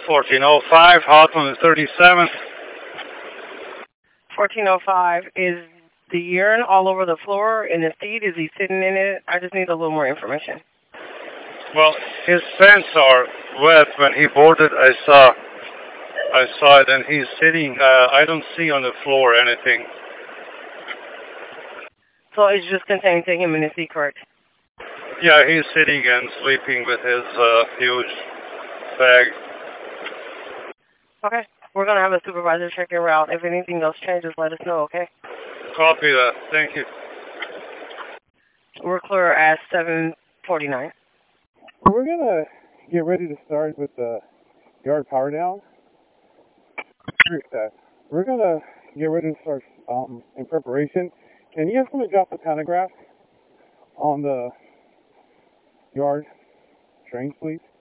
1405, Hawthorne 37. 1405, is the urine all over the floor in the seat? Is he sitting in it? I just need a little more information. Well, his pants are wet. When he boarded, I saw it, and he's sitting. I don't see on the floor anything. So it's just contained to him in his seat, correct? Yeah, he's sitting and sleeping with his huge bag. Okay. We're going to have a supervisor check your route. If anything else changes, let us know, okay? Copy that. Thank you. We're clear at 7:49. We're going to get ready to start with the yard power down. We're going to get ready to start in preparation. Can you have someone drop the pantograph on the yard drains, please?